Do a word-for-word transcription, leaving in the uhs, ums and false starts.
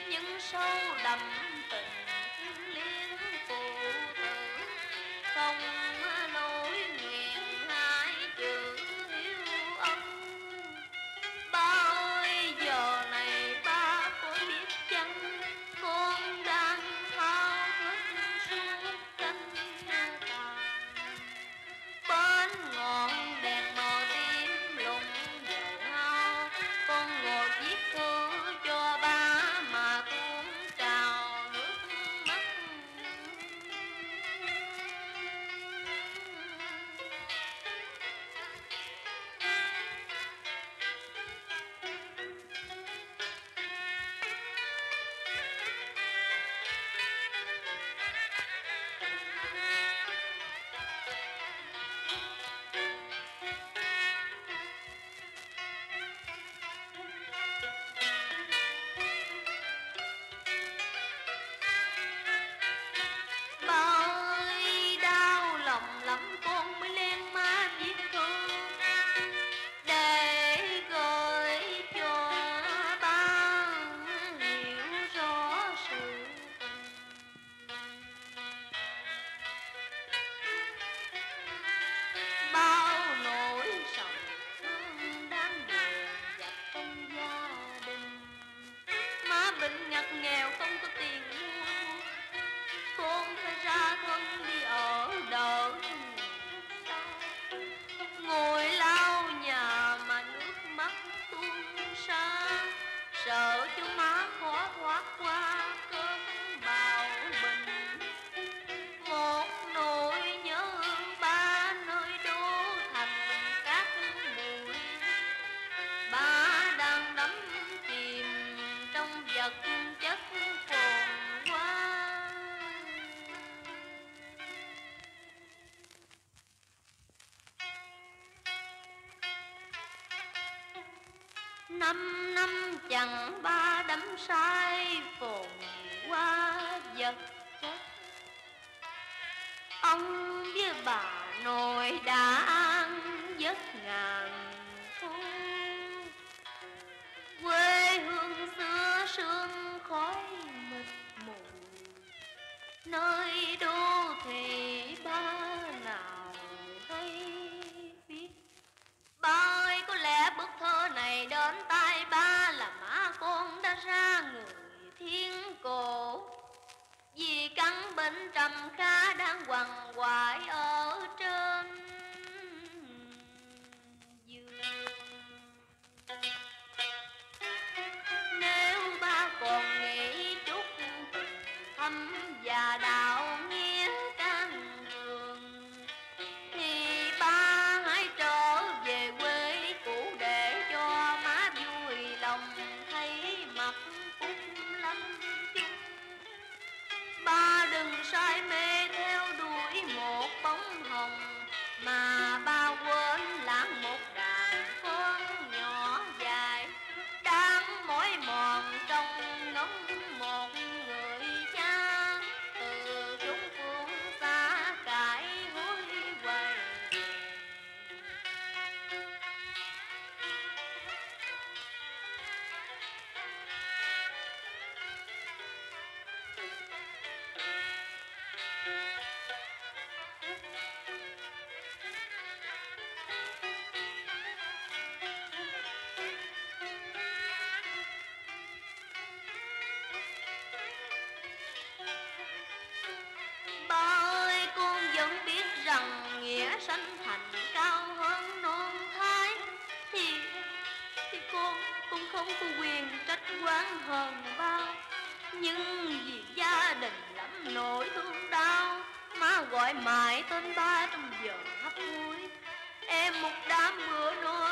nhưng sâu đậm tình thiêng liêng phụ tử, không nỗi nguyện hai chữ yêu ân. Bao giờ này ba có biết chăng, con đang thao thức suốt canh tàn, bên ngọn đèn màu tím lung dầu hao, con ngồi viết thư cho ba mà tuôn trào nước mắt. Bởi đau lòng lắm con mới len má viết thư để gửi cho ba hiểu rõ sự tình. Bao nỗi sầu thương đang dồn dập trong gia đình, má bệnh ngặt nghèo không có tiền mua thuốc, con phải ra thân đi ở đỡ sao, ngồi lau nhà mà nước mắt tuôn xa, sợ cho má khó thoát qua cơn bạo bệnh. Một nỗi nhớ ba nơi đô thành các bụi, ba đang đắm chìm trong vật chất phồn hoa. Năm năm chẳng ba đắm say phồn hoa vật chất, ông với bà nội đã ăn giấc ngàn thu. Quê hương xưa sương khói mịt mù, nơi đô thị ba nào hay biết. Ba ơi, có lẽ bức thơ này đến tay ba là má con đã ra người thiên cổ, vì căn bệnh trầm kha đang quằn quại ở trên giường. Nếu ba còn nghĩ chút tình thâm và đạo nghĩa can trường, thì ba hãy trở về quê cũ để cho má vui lòng thấy mặt phúc lâm chung. Ba đừng say mê theo đuổi một bóng hồng, mà ba quên lãng một đàn con nhỏ dài đang mỏi mòn trong ngóng một người cha từ chốn phương xa cải hối quay. Vẫn biết rằng nghĩa sanh thành cao hơn non thái, Thì thì con con không có quyền trách oán hờn bao. Nhưng vì gia đình lắm nỗi thương đau, má gọi mãi tên ba trong giờ hấp hối. Em một đám bữa no